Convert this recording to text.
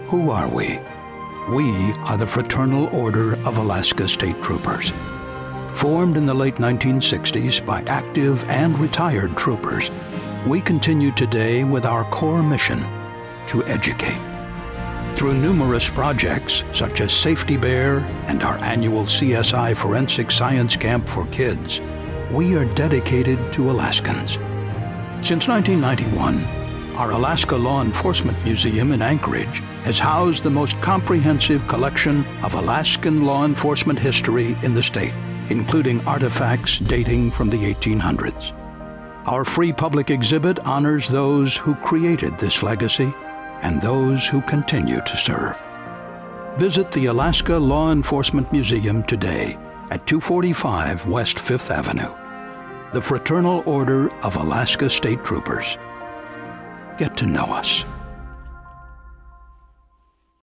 Who are we? We are the Fraternal Order of Alaska State Troopers. Formed in the late 1960s by active and retired troopers, we continue today with our core mission to educate. Through numerous projects such as Safety Bear and our annual CSI Forensic Science Camp for Kids, we are dedicated to Alaskans. Since 1991, our Alaska Law Enforcement Museum in Anchorage has housed the most comprehensive collection of Alaskan law enforcement history in the state, including artifacts dating from the 1800s. Our free public exhibit honors those who created this legacy and those who continue to serve. Visit the Alaska Law Enforcement Museum today at 245 West 5th Avenue. The Fraternal Order of Alaska State Troopers. Get to know us.